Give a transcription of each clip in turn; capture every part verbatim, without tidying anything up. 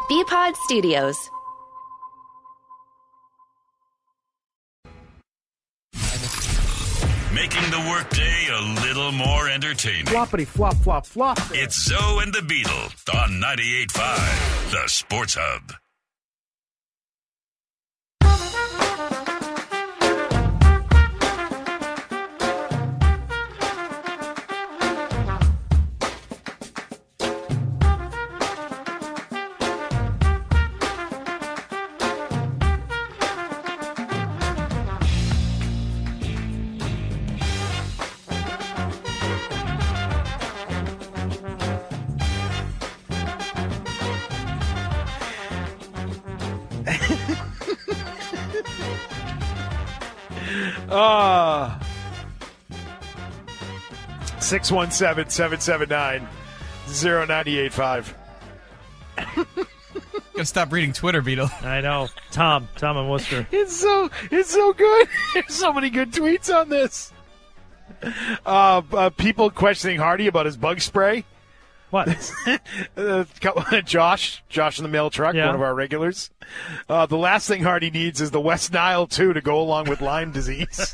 B-Pod Studios. Making the workday a little more entertaining. Floppity flop flop flop. It's Zoe and the Beetle on ninety-eight point five, the Sports Hub. Ah, six one seven, seven seven nine, zero nine eight five. Gotta stop reading Twitter, Beetle. I know. Tom. Tom and Worcester. It's so it's so good. There's so many good tweets on this. Uh, uh, people questioning Hardy about his bug spray. What? uh, Josh, Josh in the mail truck, Yeah. one of our regulars. Uh, the last thing Hardy needs is the West Nile too to go along with Lyme disease.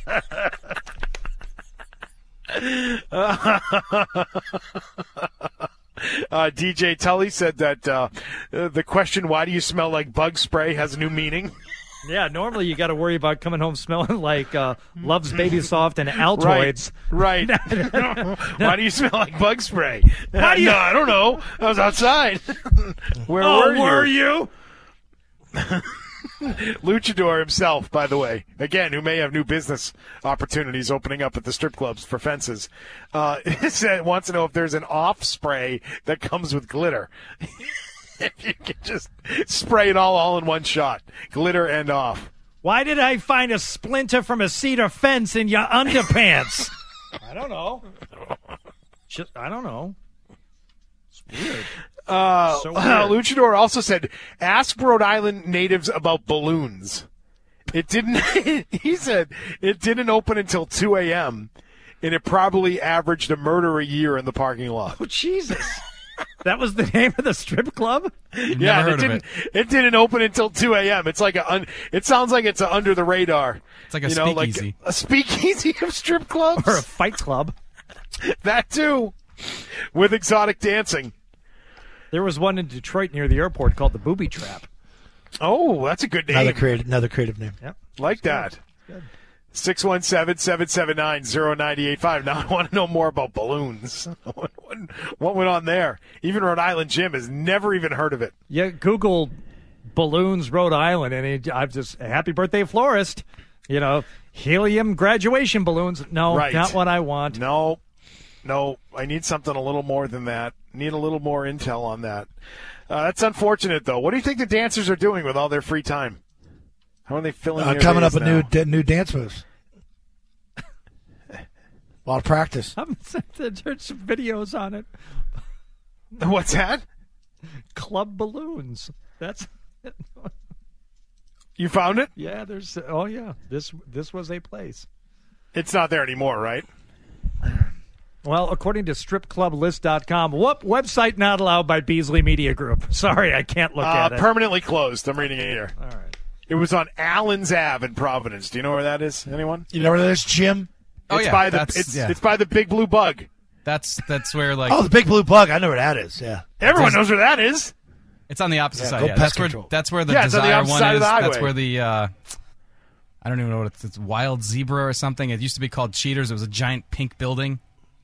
uh, D J Tully said that uh, uh, the question, "Why do you smell like bug spray?" has a new meaning. Yeah, normally you got to worry about coming home smelling like uh, Love's Baby Soft and Altoids. Right. right. Why do you smell like bug spray? Why do you- No, I don't know. I was outside. Where Oh, were you? were you? Luchador himself, by the way, again, who may have new business opportunities opening up at the strip clubs for fences, uh, said, wants to know if there's an off spray that comes with glitter. If you can just spray it all, all in one shot, glitter and off. Why did I find a splinter from a cedar fence in your underpants? I don't know. Just, I don't know. It's weird. Uh, So weird. uh, Luchador also said, ask Rhode Island natives about balloons. It didn't, he said, it didn't open until two a.m., and it probably averaged a murder a year in the parking lot. Oh, Jesus. That was the name of the strip club? Yeah, heard it of didn't. it. It didn't open until two a.m. It's like a. Un, it sounds like it's a under the radar. It's like a you know, speakeasy. like a speakeasy of strip clubs. Or a fight club? That too, with exotic dancing. There was one in Detroit near the airport called the Booby Trap. Oh, that's a good name. Another creative, another creative name. Yep. Like that. Six one seven seven seven nine zero nine eight five. Now I want to know more about balloons. What, what, what went on there? Even Rhode Island Jim has never even heard of it. Yeah, Google balloons Rhode Island, and it, I've just, happy birthday florist. You know, helium graduation balloons. No, Right. not what I want. No, no. I need something a little more than that. Need a little more intel on that. Uh, that's unfortunate, though. What do you think the dancers are doing with all their free time? How are they filling Uh, their coming days up with now? new da- new dance moves. A lot of practice. I'm there's some videos on it. What's that? Club balloons. That's You found it? yeah. There's oh yeah. This this was a place. It's not there anymore, right? Well, according to strip club list dot com, whoop, website not allowed by Beasley Media Group. Sorry, I can't look Uh, at it. permanently closed. I'm reading it here. All right. It was on Allen's Ave in Providence. Do you know where that is? Anyone? You know where that is, Jim? Oh, it's yeah, by the that's- it's, yeah. it's by the Big Blue Bug. That's that's where like Oh, the big blue bug. I know where that is. Yeah. Everyone There's- knows where that is. it's on the opposite Yeah, side. go Yeah, pest that's where control. that's where the Yeah, it's on the Desire opposite one side of is. the That's highway. where the uh, I don't even know what it's, it's Wild Zebra or something. It used to be called Cheaters. It was a giant pink building.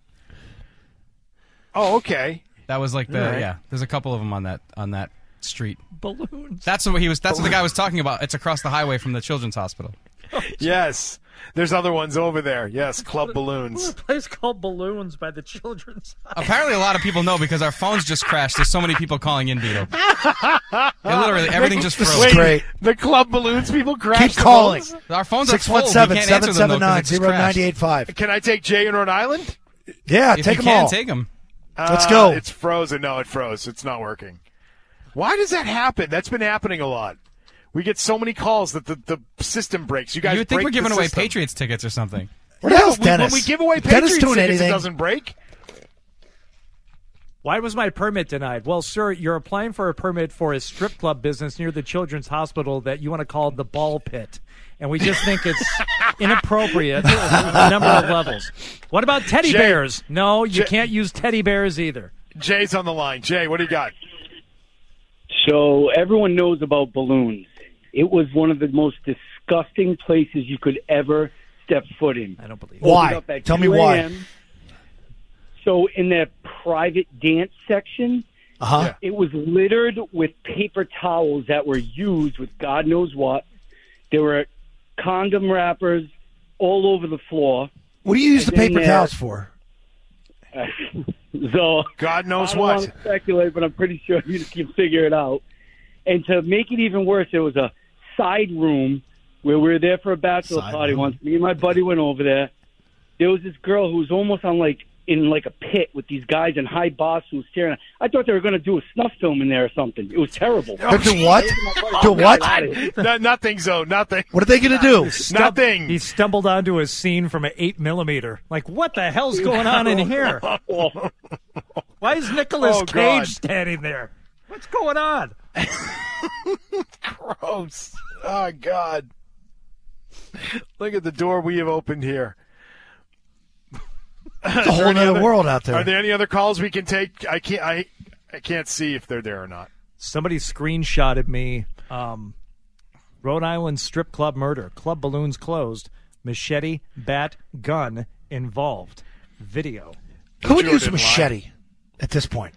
Oh, okay. That was like the All right. yeah. There's a couple of them on that on that street. Balloons. That's what he was. That's what the guy was talking about. It's across the highway from the Children's Hospital. Yes. There's other ones over there. Yes, Club Balloons. A place called Balloons by the Children's. Apparently, a lot of people know because our phones just crashed. There's so many people calling in, Beetle. It literally, everything just This is froze. Wait, great. the Club Balloons people crash Keep the calling. phones? Our phones Six are one full. seven We can't seven answer them, seven though, 'cause nine it just zero crashed. nine eight five. Can I take Jay in Rhode Island? Yeah, If take you them can, all. take them. Let's Uh, go. It's frozen. No, it froze. It's not working. Why does that happen? That's been happening a lot. We get so many calls that the, the system breaks. You guys You would think break we're giving the away system. Patriots tickets or something. Where the hell's we- Dennis? When we give away Dennis Patriots doing tickets, anything? it doesn't break. Why was my permit denied? Well, sir, you're applying for a permit for a strip club business near the Children's Hospital that you want to call the ball pit. And we just think it's inappropriate on a number of levels. What about teddy Jay, bears? No, you Jay, can't use teddy bears either. Jay's on the line. Jay, what do you got? So everyone knows about balloons. It was one of the most disgusting places you could ever step foot in. I don't believe it. Why? Opened up at Tell me two why. a m So in that private dance section, Uh-huh. Yeah. it was littered with paper towels that were used with God knows what. There were condom wrappers all over the floor. What do you use the And then paper there- towels for? So God knows I don't what. want to speculate, but I'm pretty sure you can figure it out. And to make it even worse, there was a side room where we were there for a bachelor Side party room. once. Me and my buddy went over there. There was this girl who was almost on like in like a pit with these guys in high bars who was staring at. I thought they were going to do a snuff film in there or something. It was terrible. They're doing what? Do what? No, nothing, Zoe. Nothing. What are they going to do? Stum- Nothing. He stumbled onto a scene from an eight millimeter. Like, what the hell's going on in here? Why is Nicolas Oh, Cage God. standing there? What's going on? Gross. Oh, God. Look at the door we have opened here. It's a whole other world out there. Are there any other calls we can take? I can't. I I can't see if they're there or not. Somebody screenshotted me. Um, Rhode Island strip club murder. Club balloons closed. Machete, bat, gun involved. Video. Who would Sure use a didn't lie. machete at this point?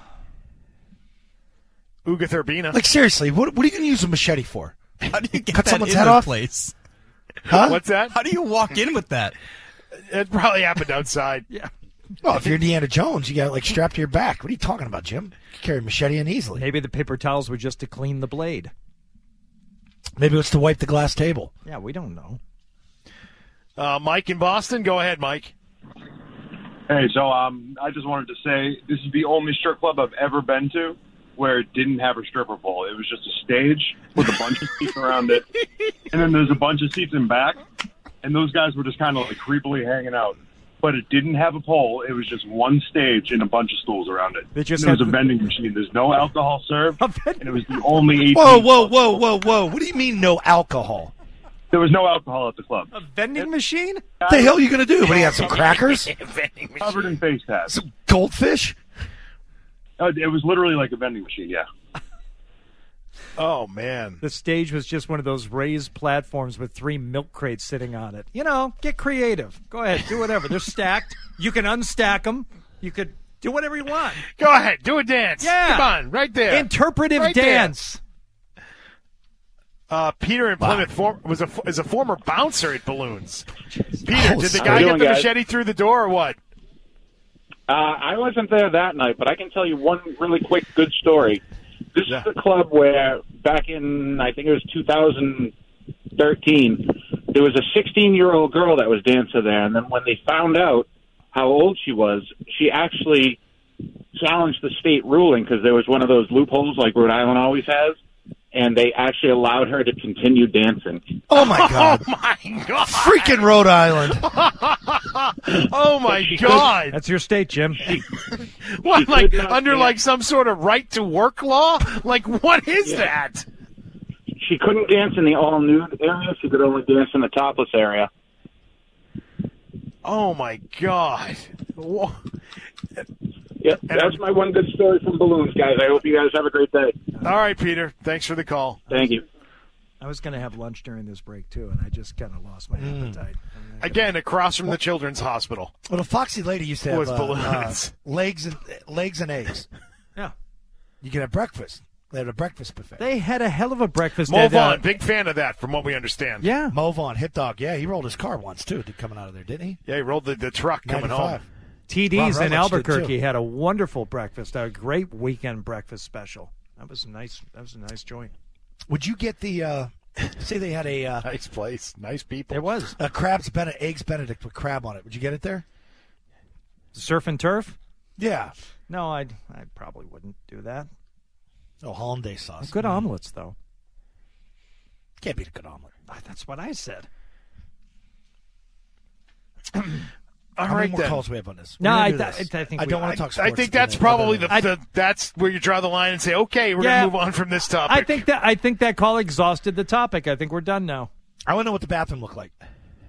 Uga Thurbina. Like, seriously, what, what are you going to use a machete for? How do you get Cut that someone's in head the off? place? Huh? What's that? How do you walk in with that? It probably happened outside. Yeah. Well, if you're Indiana Jones, you got it like strapped to your back. What are you talking about, Jim? You can carry a machete in easily. Maybe the paper towels were just to clean the blade. Maybe it's to wipe the glass table. Yeah, we don't know. Uh, Mike in Boston. Go ahead, Mike. Hey, so um, I just wanted to say this is the only strip club I've ever been to where it didn't have a stripper pole. It was just a stage with a bunch of seats around it, and then there's a bunch of seats in back, and those guys were just kind of like creepily hanging out. But it didn't have a pole. It was just one stage and a bunch of stools around it. They just and it was had- a vending machine. There's no alcohol served, A vending- and it was the only eighteen. Whoa, whoa, whoa, whoa, whoa. What do you mean no alcohol? There was no alcohol at the club. A vending machine? What the hell are you going to do? What, do you have some crackers? Covered in face tabs. Some goldfish? Uh, it was literally like a vending machine, yeah. Oh man. The stage was just one of those raised platforms with three milk crates sitting on it. You know, get creative. Go ahead, do whatever. They're stacked. You can unstack them. You could do whatever you want. Go ahead. Do a dance. Yeah. Come on. Right there. Interpretive Right there. dance. Uh, Peter in Plymouth for, was a is a former bouncer at Balloons. Peter, Oh, did the how guy you get doing, the guys? machete through the door or what? Uh, I wasn't there that night, but I can tell you one really quick good story. This Yeah. is the club where back in, I think it was two thousand thirteen, there was a sixteen-year-old girl that was dancing there, and then when they found out how old she was, she actually challenged the state ruling because there was one of those loopholes like Rhode Island always has, and they actually allowed her to continue dancing. Oh, my God. Oh my God! Freaking Rhode Island. Oh my God! That's your state, Jim. What, she like could not under dance. like some sort of right to work law? Like what is Yeah. that? She couldn't dance in the all-nude area. She could only dance in the topless area. Oh my God! Wha- Yep, that's my one good story from Balloons, guys. I hope you guys have a great day. All right, Peter. Thanks for the call. Thank you. I was going to have lunch during this break, too, and I just kind of lost my appetite. Again, across from the Children's Hospital. Well, the Foxy Lady used to have Was uh, balloons. uh, legs and legs and eggs. Yeah. You can have breakfast. They had a breakfast buffet. They had a hell of a breakfast. Mo at, uh, Vaughn, big fan of that, from what we understand. Yeah. Mo Vaughn, hit dog. Yeah, he rolled his car once, too, coming out of there, didn't he? Yeah, he rolled the, the truck coming home. ninety-five. T Ron D's in Rutledge did, Albuquerque too. had a wonderful breakfast, a great weekend breakfast special. That was a nice. That was a nice joint. Would you get the, uh, say they had a, uh, Nice place, nice people. There was a crab's Benedict, eggs Benedict with crab on it? Would you get it there? surf and turf. Yeah. No, I I probably wouldn't do that. Oh, hollandaise sauce. Good omelets, though. Can't beat a good omelet. Ah, That's what I said. All How right, many more then. calls we have on this? No, We're gonna I, do th- this. I think I we- don't want I- to talk I sports. think that's today, probably other the, than- the that's where you draw the line and say, okay, we're Yeah. going to move on from this topic. I think that I think that call exhausted the topic. I think we're done now. I want to know what the bathroom looked like.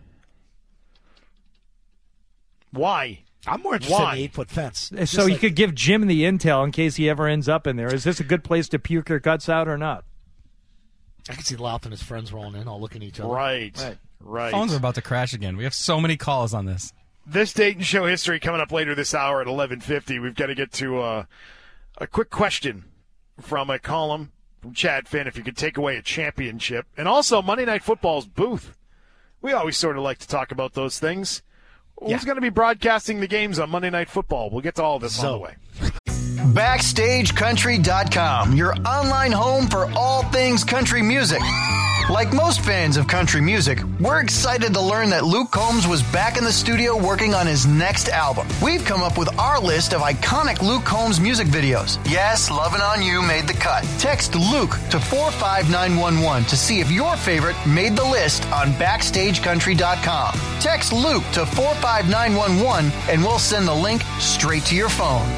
Why? I'm more interested Why? in the eight-foot fence. So Just you like- could give Jim the intel in case he ever ends up in there. Is this a good place to puke your guts out or not? I can see Louth and his friends rolling in, all looking at each other. Right. Right. Right. Phones are about to crash again. We have so many calls on this. This Dayton Show history coming up later this hour at eleven fifty. We've got to get to uh, a quick question from a column from Chad Finn, if you could take away a championship. And also Monday Night Football's booth. We always sort of like to talk about those things. Yeah. Who's going to be broadcasting the games on Monday Night Football? We'll get to all of this on the So- way. Backstage Country dot com, your online home for all things country music. Like most fans of country music, we're excited to learn that Luke Combs was back in the studio working on his next album. We've come up with our list of iconic Luke Combs music videos. Yes, Lovin' On You made the cut. Text Luke to four five nine one one to see if your favorite made the list on Backstage Country dot com. Text Luke to four five nine one one and we'll send the link straight to your phone.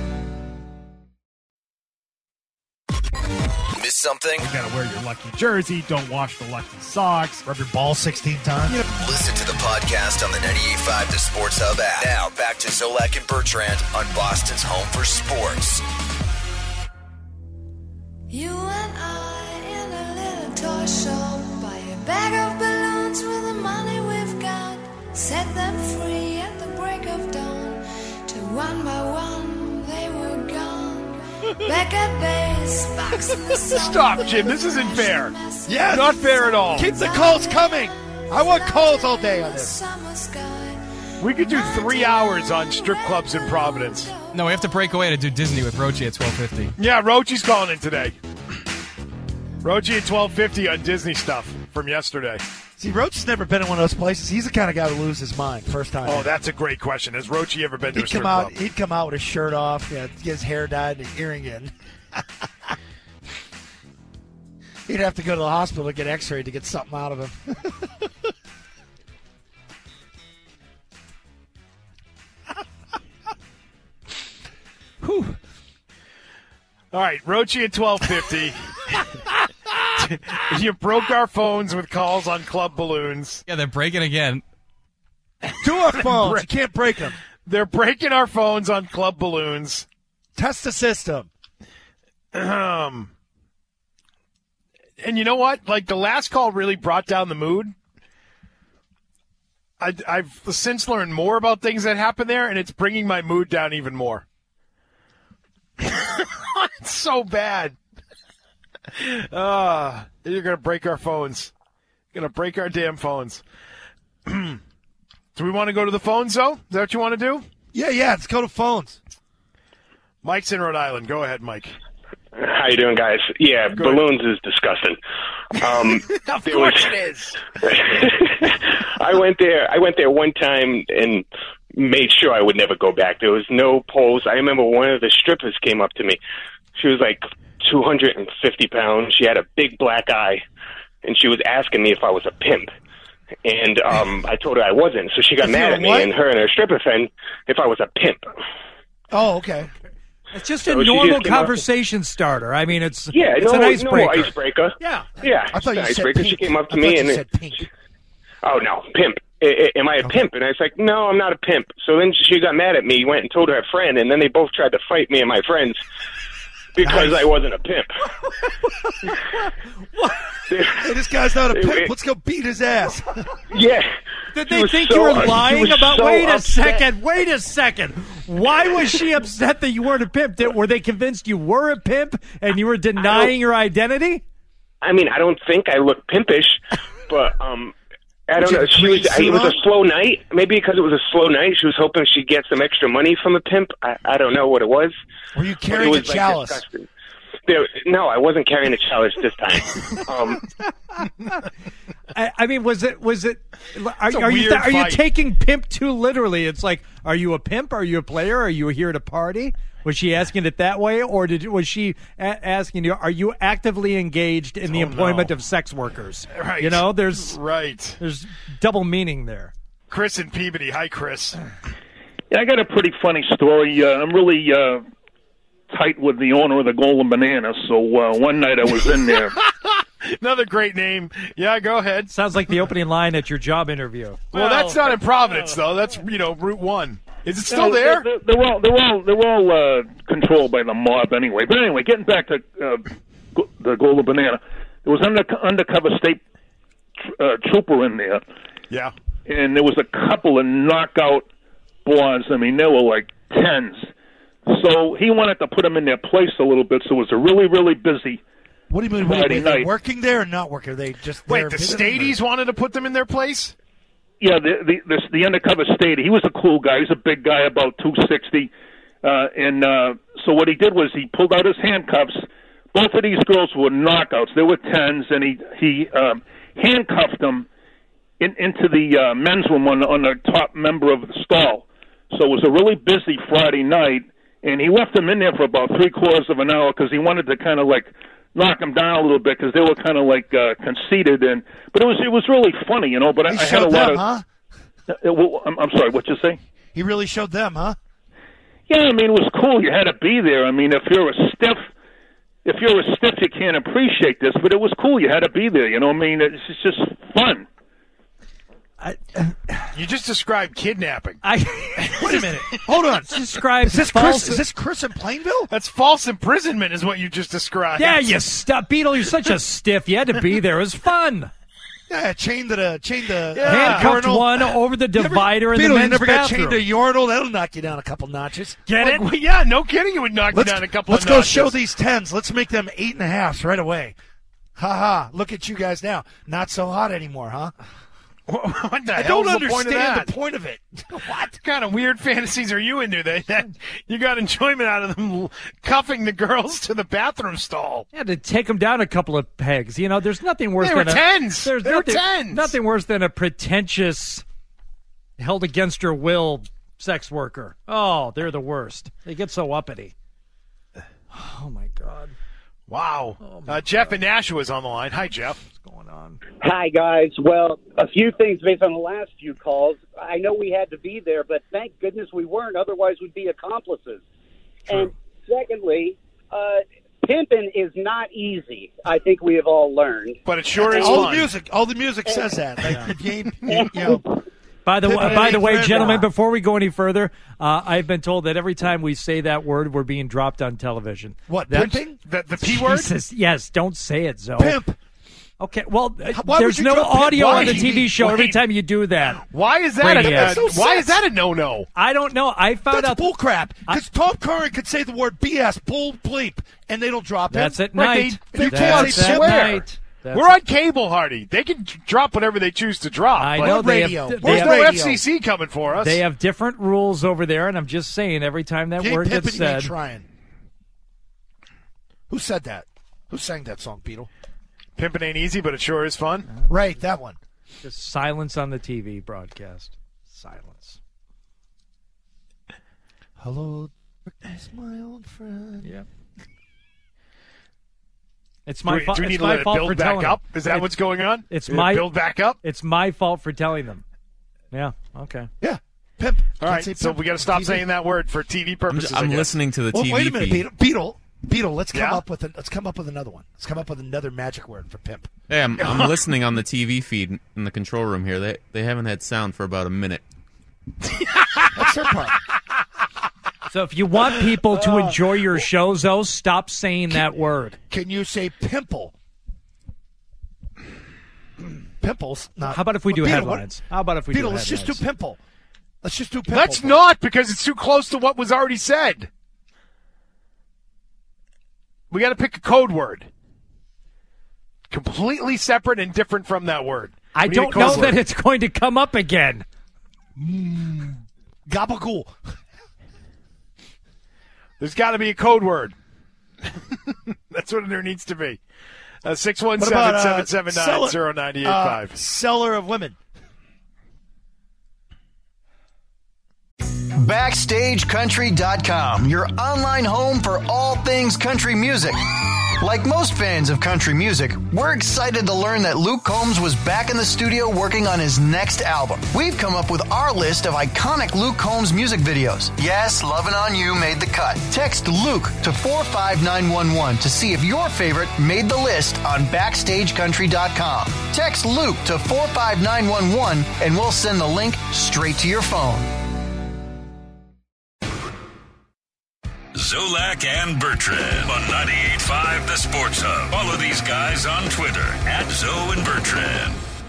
Miss something? You gotta wear your lucky jersey. Don't wash the lucky socks. Rub your ball sixteen times. You know, Listen to the podcast on the ninety-eight point five The Sports Hub app. Now back to Zolak and Bertrand on Boston's home for sports. You and I in a little toy shop, buy a bag of balloons with the money we've got, set them free at the break of dawn, till one by one they were gone. Back at base, box in the sun. Stop, Jim. This isn't fair. Yes. Not fair at all. Keep the calls coming. I want calls all day on this. Summer sky. We could do three hours on strip clubs in Providence. No, we have to break away to do Disney with Rochi at twelve fifty. Yeah, Rochi's calling in today. Rochi at twelve fifty on Disney stuff from yesterday. See, Roach has never been in one of those places. He's the kind of guy to lose his mind first time. Oh, that's a great question. Has Rochi ever been to a He'd strip come out. club? He'd come out with his shirt off, yeah, get his hair dyed, and an earring in. He'd have to go to the hospital to get X-rayed to get something out of him. Whew. All right, Rochi at twelve fifty. You broke our phones with calls on club balloons. Yeah, they're breaking again. To our phones. You can't break them. They're breaking our phones on club balloons. Test the system. Um, and you know what? Like, the last call really brought down the mood. I, I've since learned more about things that happen there, and it's bringing my mood down even more. It's so bad. Uh, you're going to break our phones. You're going to break our damn phones. Do we want to go to the phones, though? Is that what you want to do? Yeah, yeah. Let's go to phones. Mike's in Rhode Island. Go ahead, Mike. How you doing, guys? Yeah, Good. balloons is disgusting. Um, of there course was- it is. I went there. I went there one time and made sure I would never go back. There was no polls. I remember one of the strippers came up to me. She was like two hundred fifty pounds. She had a big black eye, and she was asking me if I was a pimp. And um, I told her I wasn't. So she got If mad you're at me what? and her and her stripper friend if I was a pimp. Oh, okay. It's just So a she normal just came up- conversation starter. I mean, it's Yeah, it's no, an icebreaker. no icebreaker. Yeah. Yeah, I thought you an said icebreaker. pink. She came up to I me thought and you said pink. oh no, pimp. I, I, am I a pimp? And I was like, no, I'm not a pimp. So then she got mad at me, went and told her friend, and then they both tried to fight me and my friends because Nice. I wasn't a pimp. Hey, this guy's not a It- pimp. it- Let's go beat his ass. Yeah. Did She they was think so you were up- she lying was about? so Wait a upset. second. Wait a second. Why was she upset that you weren't a pimp? Did, were they convinced you were a pimp and you were denying your identity? I mean, I don't think I look pimpish, but um, I don't you know. have a She green was. I, suit it was on? a slow night. Maybe because it was a slow night, she was hoping she'd get some extra money from a pimp. I, I don't know what it was. Were you But it carrying a was, like, chalice? disgusting. There, no, I wasn't carrying a chalice this time. Um, I, I mean, was it? Was it? Are, It's a are you? weird Are you fight. taking pimp too literally? It's like, are you a pimp? Are you a player? Are you here to party? Was she asking it that way, or did was she a- asking you? Are you actively engaged in the Oh, employment no. of sex workers? Right. You know, there's Right. there's double meaning there. Chris in Peabody. Hi, Chris. Yeah, I got a pretty funny story. Uh, I'm really uh, tight with the owner of the Golden Banana, so uh, one night I was in there. Another great name. Yeah, go ahead. Sounds like the opening line at your job interview. Well, Well, that's not in Providence, though. That's, you know, Route one. Is it still Yeah, there? They're, they're all they're all they're all uh, controlled by the mob anyway. But anyway, getting back to uh, go- the Golden Banana, there was an under, undercover state tr- uh, trooper in there. Yeah. And there was a couple of knockout blondes. I mean, they were like tens. So he wanted to put them in their place a little bit. So it was a really really busy. What do you mean? Friday Wait, were they night. working there or not working? Are they just Wait, there the visiting, or- Stadies wanted to put them in their place? Yeah, the the the, the undercover state. He was a cool guy. He's a big guy, about two sixty. Uh, and uh, so what he did was he pulled out his handcuffs. Both of these girls were knockouts. They were tens, and he he um, handcuffed them in, into the uh, men's room on, on the top member of the stall. So it was a really busy Friday night, and he left them in there for about three quarters of an hour because he wanted to kind of like knock them down a little bit because they were kind of like uh, conceited. And but it was it was really funny, you know. But I, He I had a showed lot them, of. huh? Uh, well, I'm, I'm sorry. What you say? He really showed them, huh? Yeah, I mean, it was cool. You had to be there. I mean, if you're a stiff, if you're a stiff, you can't appreciate this. But it was cool. You had to be there. You know what I mean? It's it's just fun. You just described kidnapping. I Wait a minute. Hold on. describe Is this false. Chris? Is this Chris in Plainville? That's false imprisonment is what you just described. Yeah, you stop, Beetle. You're such a stiff. You had to be there. It was fun. Yeah, chained to the chained to Yeah. Handcuffed one over the divider in the Beetle, you men's never got bathroom. chained to a urinal. That'll knock you down a couple notches. Get Like, it? well, yeah, no kidding. It would knock Let's, you down a couple let's of go notches. show these tens. Let's make them eight and a halves right away. Ha ha. Look at you guys now. Not so hot anymore, huh? What the I hell don't is the point of understand that? the point of it. What kind of weird fantasies are you into? That, that you got enjoyment out of them cuffing the girls to the bathroom stall. You had to take them down a couple of pegs. You know, there's nothing worse They were than a, tens. There's They were nothing, tens. nothing worse than a pretentious, held against your will sex worker. Oh, they're the worst. They get so uppity. Oh my God. Wow. Oh, my uh, Jeff in Nashua is on the line. Hi, Jeff. What's going on? Hi, guys. Well, a few things based on the last few calls. I know we had to be there, but thank goodness we weren't. Otherwise, we'd be accomplices. True. And secondly, uh, pimping is not easy. I think we have all learned. But it sure is all fun. the music, all the music says that. Like, if you ain't, you know, By the, Pimpin' by the ain't way, forever. gentlemen, before we go any further, uh, I've been told that every time we say that word, we're being dropped on television. What, That- pimping? The, the P word? Jesus, yes, don't say it, Zoe. Pimp. Okay, well, uh, Why would there's you no drop pimp? audio Why? on the T V show every Wait. time you do that. Why is that? Brady A, has. uh, Makes no why sense. is that a no-no? I don't know. I found That's out bullcrap. Because Tom Curran could say the word B S, bull bleep, and they don't drop that's him. at Right, night. they- they That's can't at swear. night. That's We're on cable, Hardy. They can d- drop whatever they choose to drop. I but know they radio. have, they, There's have, no radio. F C C coming for us. they have different rules over there, and I'm just saying every time that You ain't word pimping, gets you ain't said. trying. Who said that? Who sang that song, Beetle? Pimping ain't easy, but it sure is fun. Right, that one. Just silence on the T V broadcast. Silence. Hello, darkness, my old friend. Yep. It's Do my we, fault. do we It's need to my let it fault build for back telling up? them. Is that It- what's going on? It's Did it my build back up. It's my fault for telling them. Yeah. Okay. Yeah, pimp. All Can't right, say so pimp we got to on stop T V. saying that word for T V I'm, purposes. I'm I guess. listening to the Well, T V wait a minute, feed. Beetle. Beetle. Beetle. Let's come Yeah? up with a, let's come up with another one. Let's come up with another magic word for pimp. Hey, I'm, I'm listening on the T V feed in the control room here. They they haven't had sound for about a minute. That's their part. So if you want people to enjoy your shows, though, stop saying that word. Can you say pimple? Pimples. Not, How about if we do Beetle, what- headlines? How about if we Beetle, do let's just headlines? do pimple. Let's just do pimple. Let's not, because it's too close to what was already said. We got to pick a code word. Completely separate and different from that word. I We need a don't code know word. that it's going to come up again. Gabagool. There's got to be a code word. That's what there needs to be. Uh, six one What seven, about, uh, seven seven nine, seller- zero nine eight uh, five. Seller of women. Backstage Country dot com, your online home for all things country music. Like most fans of country music, we're excited to learn that Luke Combs was back in the studio working on his next album. We've come up with our list of iconic Luke Combs music videos. Yes, Lovin' On You made the cut. Text Luke to four five nine one one to see if your favorite made the list on backstage country dot com. Text Luke to four five nine one one and we'll send the link straight to your phone. Zolak and Bertrand on ninety-eight point five The Sports Hub. Follow these guys on Twitter at Zo and Bertrand.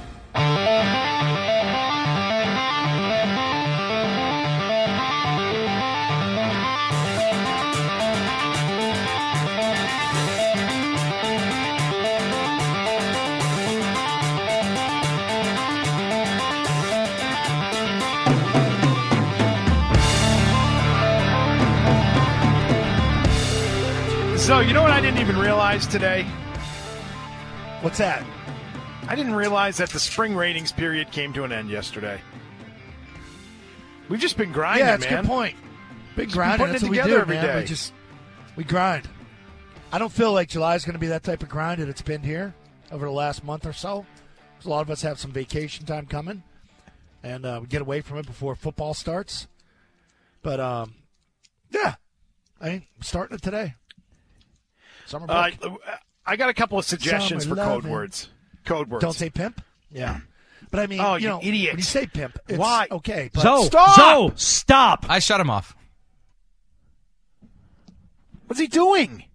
So, you know what I didn't even realize today? What's that? I didn't realize that the spring ratings period came to an end yesterday. We've just been grinding, yeah, that's man. a good point. Big Just grinding. putting That's it what we together do, every man. day. We just we grind. I don't feel like July is going to be that type of grind that it's been here over the last month or so. 'Cause a lot of us have some vacation time coming, and uh, we get away from it before football starts. But um, yeah, I mean, I'm starting it today. Summer Uh, book. I got a couple of suggestions Summer for code lovin'. words. Code words. Don't say pimp. Yeah, but I mean, Oh, you you know, idiot. when you say pimp, it's Why? okay. But Zo, Stop! Zo, stop. I shut him off. What's he doing?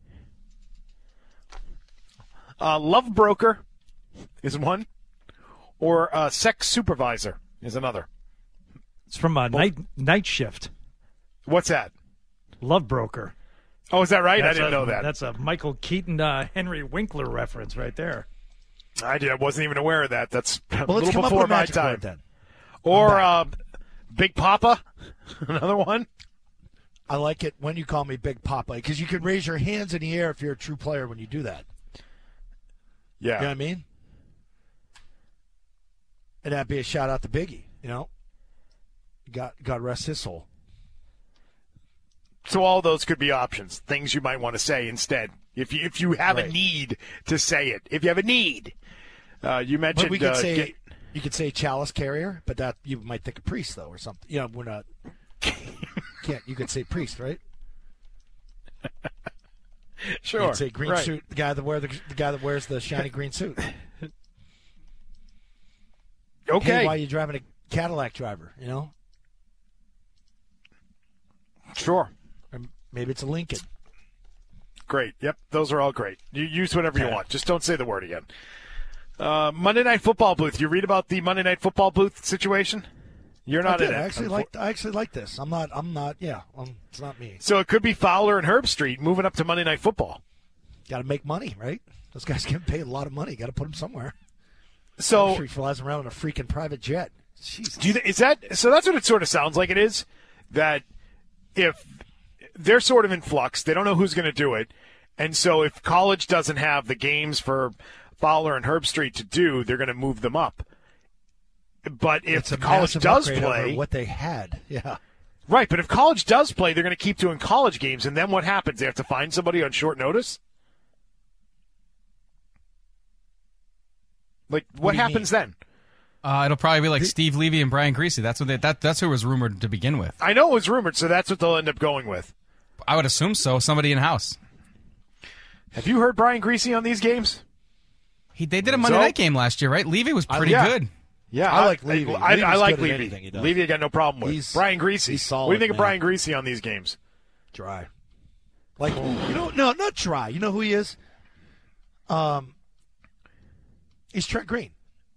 Uh, love broker is one, or uh, sex supervisor is another. It's from a night night shift. What's that? Love broker. Oh, is that right? That's I didn't a- know that. That's a Michael Keaton, uh, Henry Winkler reference right there. I did. I wasn't even aware of that. That's a Well, let's little come up before with a my magic time. word then. Or uh, Big Papa, another one. I like it when you call me Big Papa because you can raise your hands in the air if you're a true player when you do that. Yeah. You know what I mean? And that'd be a shout out to Biggie, you know? God, God rest his soul. So all those could be options, things you might want to say instead. If you if you have Right. a need to say it, if you have a need, uh, you mentioned. But we could uh, say get- you could say chalice carrier, but that you might think of priest though, or something. You know, we're not. Can't you could say priest, right? Sure. You could say green right. suit, the guy that wear the, the guy that wears the shiny green suit. Okay. Hey, why are you driving a Cadillac driver? You know, Sure. or maybe it's a Lincoln. Great. Yep. Those are all great. You use whatever you Okay. want. Just don't say the word again. Uh, Monday Night Football booth. You read about the Monday Night Football booth situation? You're not I did. in it. I actually unfor- like. I actually like this. I'm not. I'm not. Yeah. Um, it's not me. So it could be Fowler and Herb Street moving up to Monday Night Football. Got to make money, right? Those guys getting paid a lot of money. Got to put them somewhere. So Herb Street flies around in a freaking private jet. Jesus. Do you th- is that so? That's what it sort of sounds like. It is that if they're sort of in flux, they don't know who's going to do it, and so if college doesn't have the games for Fowler and Herb Street to do, they're going to move them up. But if It's a college massive does upgrade over play, what they had, yeah, right? But if college does play, they're going to keep doing college games, and then what happens? They have to find somebody on short notice. Like what, What do you happens then? Uh, it'll probably be like Steve Levy and Brian Greasy. That's what they, that that's who was rumored to begin with. I know it was rumored, so that's what they'll end up going with. I would assume so. Somebody in house. Have you heard Brian Greasy on these games? He they did a Monday So? night game last year, right? Levy was pretty yeah. good. Yeah, I like Levy. I, I, Levy's I like good at Levy. anything he does. Levy I got no problem with. He's- Brian Greasy. he's solid, what do you think of man. Brian Greasy on these games? dry. Like you know, no, not dry. You know who he is? Um, he's Trent Green.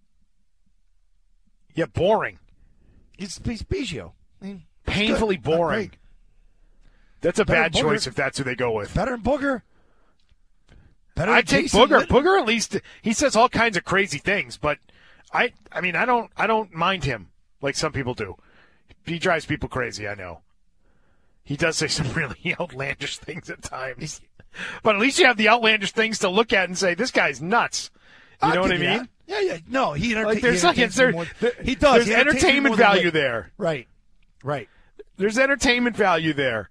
Yeah, boring. He's, he's Biggio. I mean, he's Painfully good. Not boring. great. That's a Better bad than Booger. choice if that's who they go with. Better than Booger. Better I than take Jason Booger. Witten. Booger at least he says all kinds of crazy things, but I I mean I don't I don't mind him like some people do. He drives people crazy, I know. He does say some really outlandish things at times. But at least you have the outlandish things to look at and say, this guy's nuts. You I'll know what I give you mean? that. Yeah, yeah. No, he entertains. Like there's he like, entertains there, me more- there- He does. There's He entertains me entertainment more than value Whit. there. Right. Right. There's entertainment value there.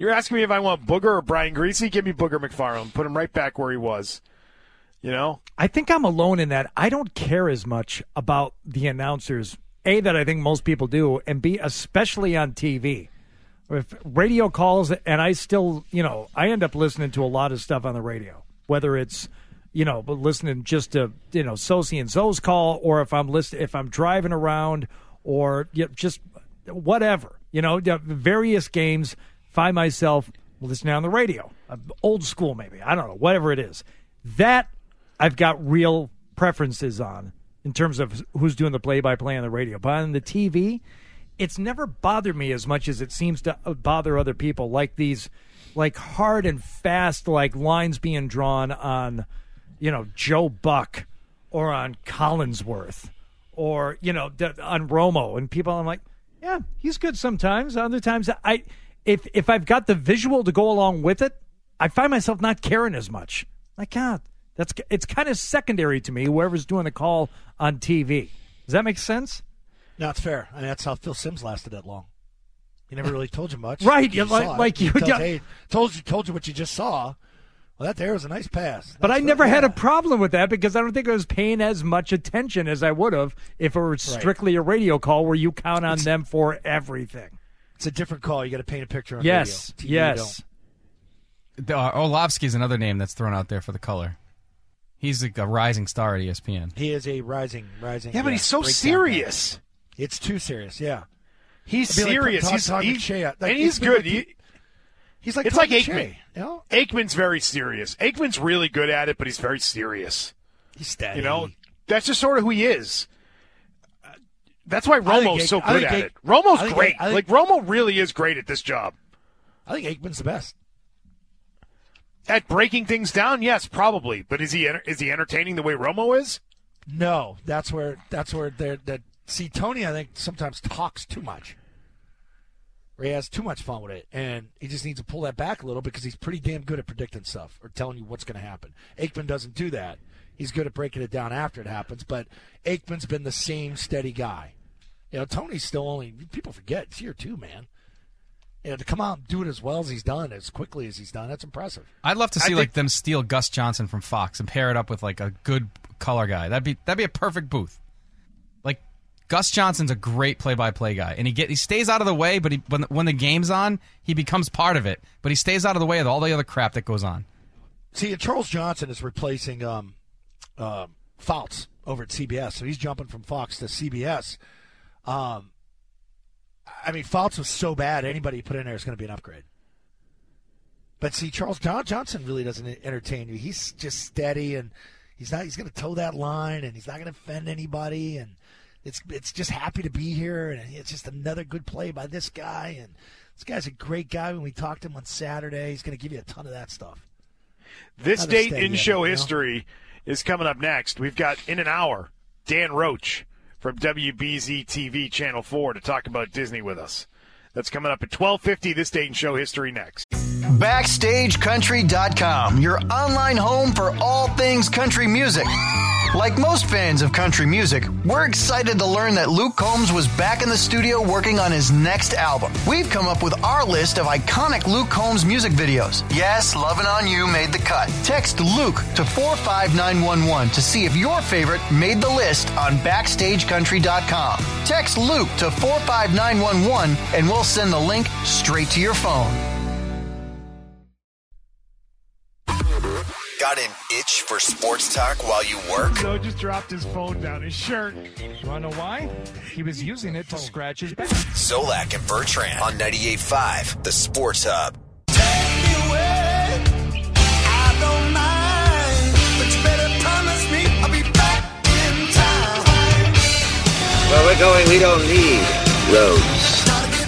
You're asking me if I want Booger or Brian Greasy? Give me Booger McFarland. Put him right back where he was. You know? I think I'm alone in that. I don't care as much about the announcers, A, that I think most people do, and B, especially on T V. If radio calls, and I still, you know, I end up listening to a lot of stuff on the radio, whether it's, you know, listening just to, you know, Sosie and Zoe's call, or if I'm listen, if I'm driving around, or you know, just whatever, you know, various games, find myself listening on the radio, old school maybe, I don't know, whatever it is. That I've got real preferences on in terms of who's doing the play-by-play on the radio. But on the T V, it's never bothered me as much as it seems to bother other people, like these like hard and fast like lines being drawn on, you know, Joe Buck or on Collinsworth or, you know, on Romo. And people, I'm like, yeah, he's good sometimes. Other times, I if if I've got the visual to go along with it, I find myself not caring as much. Like, God, that's it's kind of secondary to me, whoever's doing the call on T V. Does that make sense? No, it's fair. I mean, that's how Phil Simms lasted that long. He never really told you much. Right. You like, like you tells, hey, told you told you what you just saw. Well, that there was a nice pass. But That's I never what, had yeah. a problem with that because I don't think I was paying as much attention as I would have if it were strictly a radio call where you count on It's, them for everything. It's a different call. You got to paint a picture on yes, radio. T V, yes. Uh, Orlovsky's another name that's thrown out there for the color. He's like a rising star at E S P N. He is a rising, rising. Yeah, but he's so serious. It's too serious. Yeah, he's It'd be serious. Like he's Todd he, McShay. Like, and he's it's good. Like, he, he's like it's Todd like McShay, Aikman. You know? Aikman's very serious. Aikman's really good at it, but he's very serious. He's steady. You know, that's just sort of who he is. Uh, that's why I think Romo's Aik- so I good think at Aik- it. Romo's I think great. Aik- I like think- Romo really is great at this job. I think Aikman's the best. At breaking things down, yes, probably. But is he enter- is he entertaining the way Romo is? No, that's where that's where they're that. See, Tony, I think sometimes talks too much. Or he has too much fun with it, and he just needs to pull that back a little because he's pretty damn good at predicting stuff or telling you what's going to happen. Aikman doesn't do that. He's good at breaking it down after it happens, but Aikman's been the same steady guy. You know, Tony's still only people forget it's year two, man. You know, to come out and do it as well as he's done, as quickly as he's done, that's impressive. I'd love to see I like think- them steal Gus Johnson from Fox and pair it up with like a good color guy. That'd be that'd be a perfect booth. Like Gus Johnson's a great play-by-play guy, and he get he stays out of the way. But he, when when the game's on, he becomes part of it. But he stays out of the way of all the other crap that goes on. See, and Charles Johnson is replacing um, uh, Fouts over at C B S, so he's jumping from Fox to C B S. Um, I mean, Fouts was so bad, anybody you put in there is going to be an upgrade. But see, Charles John- Johnson really doesn't entertain you. He's just steady, and he's not. He's going to toe that line, and he's not going to offend anybody. And it's it's just happy to be here, and it's just another good play by this guy. And this guy's a great guy. When we talked to him on Saturday, he's going to give you a ton of that stuff. This Not a date steady in Eddie, show you know? history is coming up next. We've got in an hour Dan Roach from W B Z T V Channel four to talk about Disney with us. That's coming up at twelve fifty. This date in show history next. Backstage Country dot com, your online home for all things country music. Like most fans of country music, we're excited to learn that Luke Combs was back in the studio working on his next album. We've come up with our list of iconic Luke Combs music videos. Yes, Lovin' On You made the cut. Text Luke to four five nine one one to see if your favorite made the list on Backstage Country dot com. Text Luke to four five nine one one and we'll send the link straight to your phone. Got an itch for sports talk while you work? Joe just dropped his phone down his shirt. You want to know why? He was using it to scratch his back. Zolak and Bertrand on ninety-eight point five, The Sports Hub. Where we're going, we don't need roads.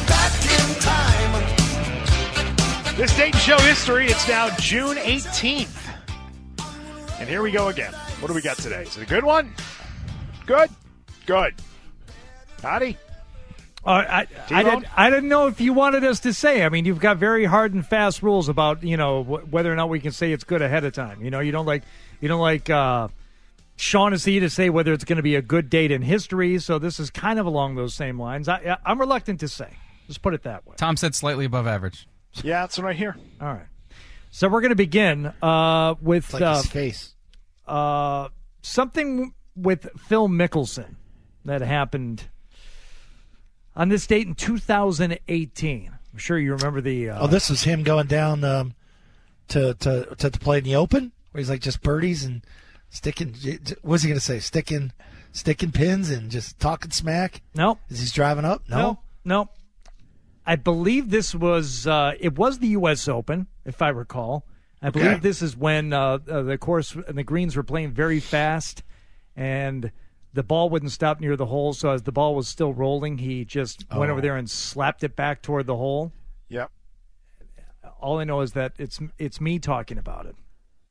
This date in show history, it's now June eighteenth. And here we go again. What do we got today? Is it a good one? Good? Good. Howdy? Uh, I, I, didn't, I didn't know if you wanted us to say. I mean, you've got very hard and fast rules about, you know, wh- whether or not we can say it's good ahead of time. You know, you don't like you don't like uh, Shaughnessy to say whether it's going to be a good date in history. So this is kind of along those same lines. I, I'm reluctant to say. Just put it that way. Tom said slightly above average. Yeah, that's what I hear. All right. So we're going to begin uh, with It's like uh, his face. Uh, something with Phil Mickelson that happened on this date in two thousand eighteen. I'm sure you remember the. Uh, Oh, this was him going down um, to, to to to play in the Open, where he's like just birdies and sticking. What's he going to say? Sticking, sticking pins and just talking smack. No, as he's driving up. No, no, no. I believe this was uh, it was the U S Open, if I recall. I Okay. believe this is when uh, uh, the course and the greens were playing very fast, and the ball wouldn't stop near the hole. So as the ball was still rolling, he just went Oh. over there and slapped it back toward the hole. Yep. All I know is that it's it's me talking about it.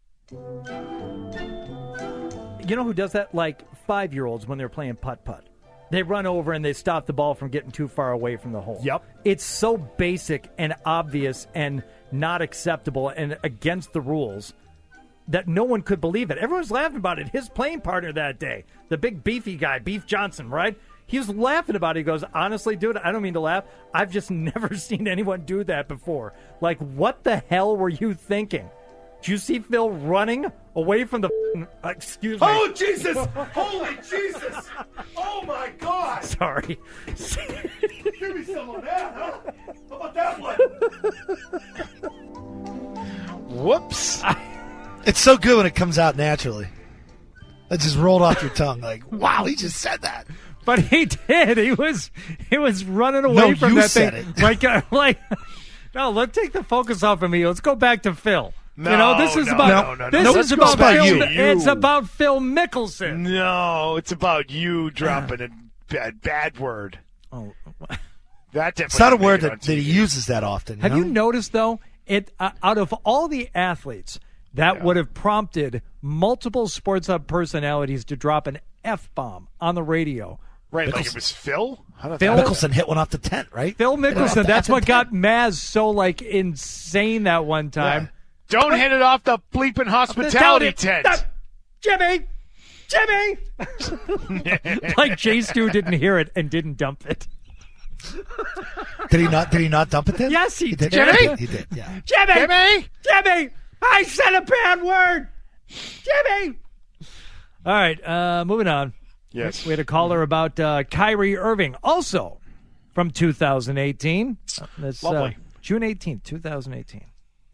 You know who does that? Like five-year-olds when they're playing putt-putt. They run over and they stop the ball from getting too far away from the hole. Yep. It's so basic and obvious and not acceptable and against the rules that no one could believe it. Everyone's laughing about it. His playing partner that day, the big beefy guy, Beef Johnson, right? He was laughing about it. He goes, honestly, dude, I don't mean to laugh. I've just never seen anyone do that before. Like, what the hell were you thinking? Did you see Phil running away from the... Uh, excuse me. Oh, Jesus! Holy Jesus! Oh, my God! Sorry. Give me some of that, huh? How about that one? Whoops. It's so good when it comes out naturally. It just rolled off your tongue. Like, wow, he just said that. But he did. He was he was running away No, from you that said thing. it. Like, uh, like, no, let's take the focus off of me. Let's go back to Phil. No, you know, this is no, about no, no, no. this No, is let's go about, back Phil, to you. It's about Phil Mickelson. No, it's about you dropping a bad, bad word. Oh, that definitely It's not a didn't word make it that, on that he T V. uses that often. Have know? you noticed though? It uh, out of all the athletes that would have prompted multiple Sports Hub personalities to drop an F bomb on the radio. Right, like Mickelson. it was Phil? How did Phil- that Mickelson hit one off the tent, right? Phil Hit it off Mickelson. the That's effing what got tent. Maz so like insane that one time. Don't hit it off the bleeping hospitality tent. Uh, Jimmy, Jimmy. Like Jay Stu didn't hear it and didn't dump it. Did he not? Did he not dump it then? Yes, he, He did. Jimmy. He did. Yeah. Jimmy, Jimmy? Jimmy, I said a bad word. Jimmy. All right, uh, moving on. Yes. We had a caller about uh, Kyrie Irving, also from two thousand eighteen. Uh, That's uh, Lovely. June eighteenth, twenty eighteen.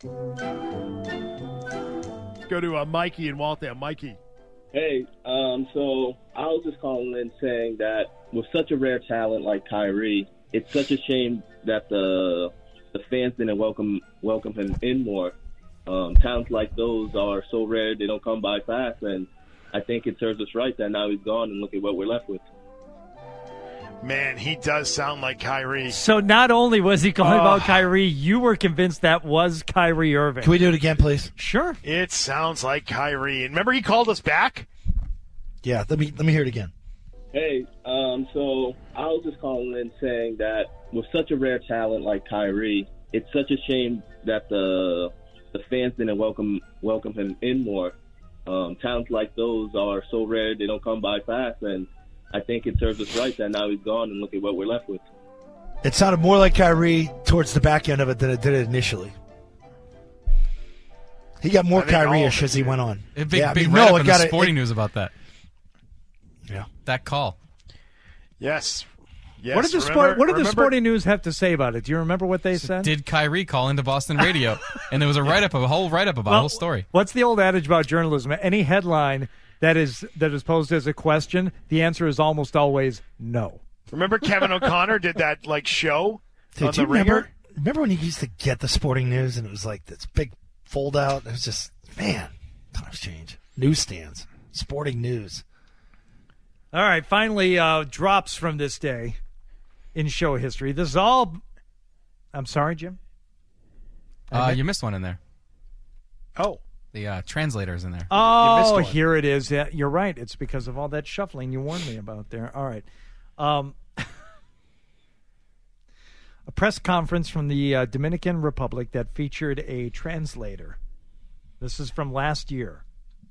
Go to uh, Mikey and Waltham. Mikey. Hey, um, so I was just calling in saying that with such a rare talent like Kyrie, it's such a shame that the the fans didn't welcome welcome him in more. Um, talents like those are so rare; they don't come by fast, and I think it serves us right that now he's gone, and look at what we're left with. Man, he does sound like Kyrie. So not only was he calling Oh. about Kyrie, you were convinced that was Kyrie Irving. Can we do it again, please? Sure. It sounds like Kyrie. And remember he called us back? Yeah. Let me let me hear it again. Hey, um, so I was just calling in saying that with such a rare talent like Kyrie, it's such a shame that the the fans didn't welcome welcome him in more. Um, talents like those are so rare; they don't come by fast, and I think it serves us right that now he's gone, and look at what we're left with. It sounded more like Kyrie towards the back end of it than it did initially. He got more I think all of Kyrie-ish it as he went on. A big, yeah, I big mean, write-up no, it in got the it- sporting it- news about that. Yeah. That call. Yes. Yes. what did the remember, sport? What did the remember- sporting news have to say about it? Do you remember what they said? Did Kyrie call into Boston radio? And there was a write-up, a whole write-up about the Well, whole story. What's the old adage about journalism? Any headline that is that is posed as a question, the answer is almost always no. Remember Kevin O'Connor did that like show Dude, on do you the Ringer? remember, remember when you used to get the sporting news and it was like this big fold out? It was just, man, times change. Newsstands, sporting news. All right, finally, uh, drops from this day in show history. This is all. I'm sorry, Jim. Uh, you missed one in there. Oh. The uh, translator's in there. Oh, here it is. Yeah, you're right. It's because of all that shuffling you warned me about there. All right. Um, a press conference from the uh, Dominican Republic that featured a translator. This is from last year.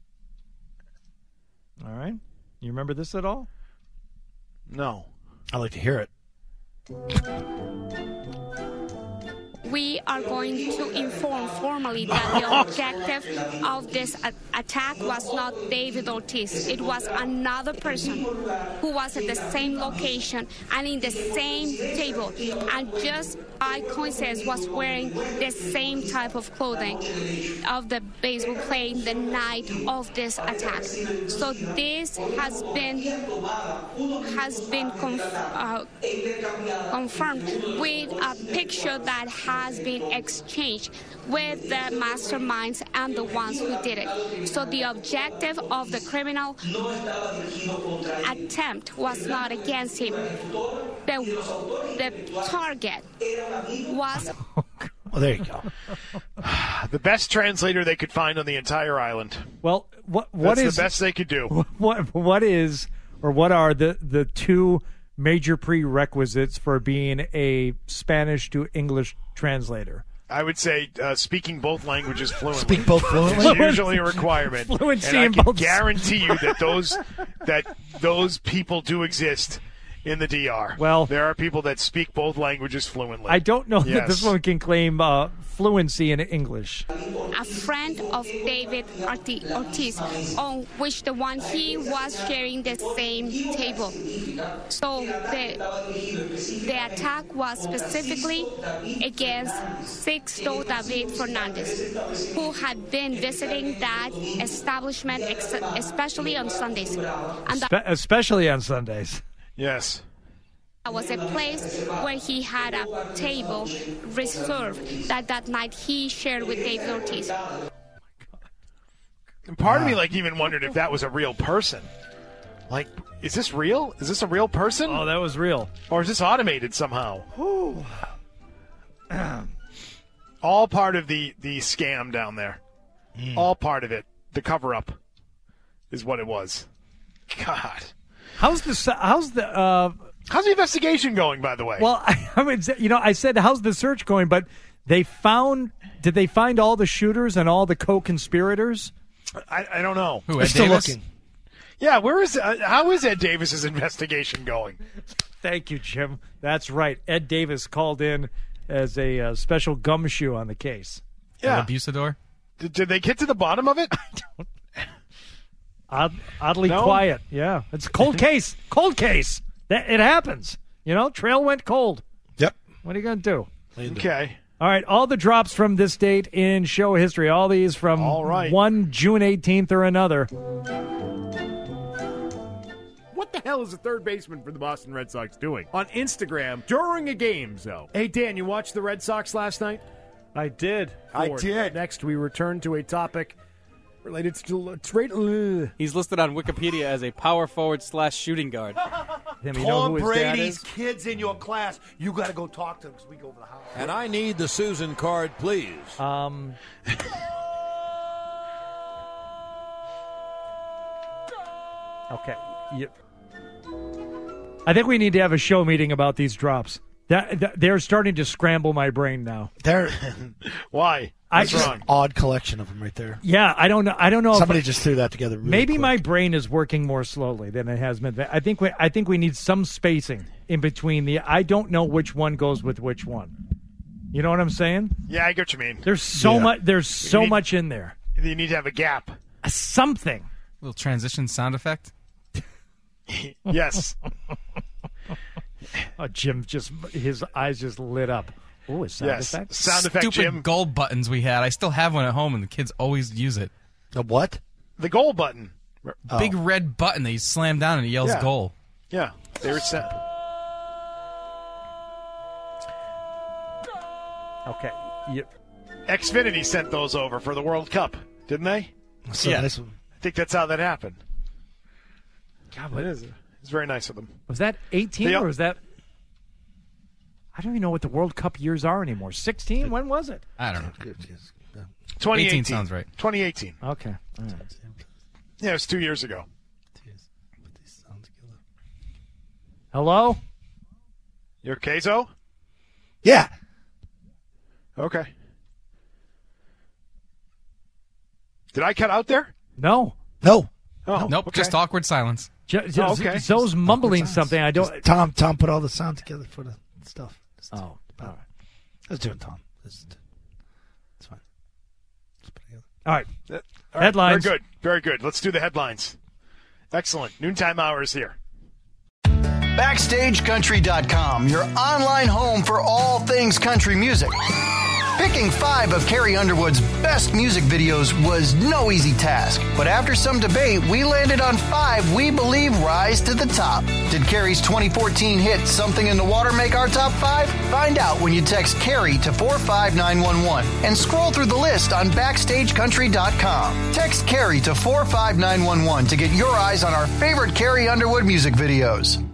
All right. You remember this at all? No. I'd like to hear it. we are going to inform formally that the objective of this a- attack was not David Ortiz. It was another person who was at the same location and in the same table, and just by coincidence was wearing the same type of clothing of the baseball player the night of this attack. So this has been has been conf- uh, confirmed with a picture that has been exchanged with the masterminds and the ones who did it. So the objective of the criminal attempt was not against him. The, the target was... Well, there you go. The best translator they could find on the entire island. Well, what what That's is the best they could do? What what is or what are the the two major prerequisites for being a Spanish to English translator? I would say uh, speaking both languages fluently. Speak both fluently? Is usually a requirement. Fluency and I in can both- guarantee you that those that those people do exist in the D R. Well, there are people that speak both languages fluently. I don't know Yes. that this one can claim uh, fluency in English. a friend of David Orti- Ortiz, on which the one he was sharing the same table. So the the attack was specifically against Sixto David Fernandez, who had been visiting that establishment, ex- especially on Sundays. And Spe- especially on Sundays. Yes. that was a place where he had a table reserved that that night he shared with David Ortiz. And part of me, like, even wondered if that was a real person. Like, is this real? Is this a real person? Oh, that was real. Or is this automated somehow? All part of the, the scam down there. Mm. All part of it. The cover-up is what it was. God. How's the how's the uh, how's the investigation going? By the way, well, I, I mean, you know, I said how's the search going, but they found did they find all the shooters and all the co-conspirators? I, I don't know. Who, They're Ed still Davis? looking. Yeah, where is uh, how is Ed Davis's investigation going? Thank you, Jim. That's right. Ed Davis called in as a uh, special gumshoe on the case. Yeah, abusador. Did, did they get to the bottom of it? Odd, oddly No? quiet. Yeah, it's a cold case. Cold case. That it happens. You know, trail went cold. Yep. What are you going to do? Okay. All right, all the drops from this date in show history. All these from All right. one June eighteenth or another. What the hell is the third baseman for the Boston Red Sox doing on Instagram during a game, Zoe? Hey, Dan, you watched the Red Sox last night? I did. I did. Next, we return to a topic related to trade. He's listed on Wikipedia as a power forward slash shooting guard. Him, Tom Brady's kids in your class. You got to go talk to them because we go over the house. And I need the Susan card, please. Um. Okay. You, I think we need to have a show meeting about these drops. That, that they're starting to scramble my brain now. They're why? I That's just- wrong. Odd collection of them right there. Yeah, I don't know. I don't know. if- Somebody just threw that together. Really maybe quick. my brain is working more slowly than it has been. I think we. I think we need some spacing in between the. I don't know which one goes with which one. You know what I'm saying? Yeah, I get what you mean. There's so Yeah. much. There's so need- much in there. You need to have a gap. Something. Little transition sound effect. Yes. Oh, Jim just his eyes just lit up. Oh, a sound Yes. effect. Sound effect, Stupid Jim. gold buttons we had. I still have one at home, and the kids always use it. The what? The goal button. Big red button that you slam down and it yells Yeah. goal. Yeah, they were set. Okay. You, Xfinity sent those over for the World Cup, didn't they? So yeah. nice. I think that's how that happened. God, It what is. It's very nice of them. was that? eighteen They- or was that? I don't even know what the World Cup years are anymore. sixteen? When was it? I don't know. twenty eighteen eighteen sounds right. twenty eighteen. Okay. Yeah, it was two years ago. Hello? You okay, Zo? Yeah. Okay. Did I cut out there? No. No. Oh, Nope, okay. just awkward silence. J- j- Oh, okay. Zoe's mumbling something. I don't. Tom Tom put all the sound together for the stuff. Oh, all right. Let's do it, Tom. Just, it's fine. Just put it together. All right. Uh, all right. Headlines. Very good. Very good. Let's do the headlines. Excellent. Noontime hours here. Backstage Country dot com, your online home for all things country music. Picking five of Carrie Underwood's best music videos was no easy task, but after some debate, we landed on five we believe rise to the top. Did Carrie's twenty fourteen hit Something in the Water make our top five? Find out when you text Carrie to four five nine one one and scroll through the list on Backstage Country dot com. Text Carrie to four five nine one one to get your eyes on our favorite Carrie Underwood music videos.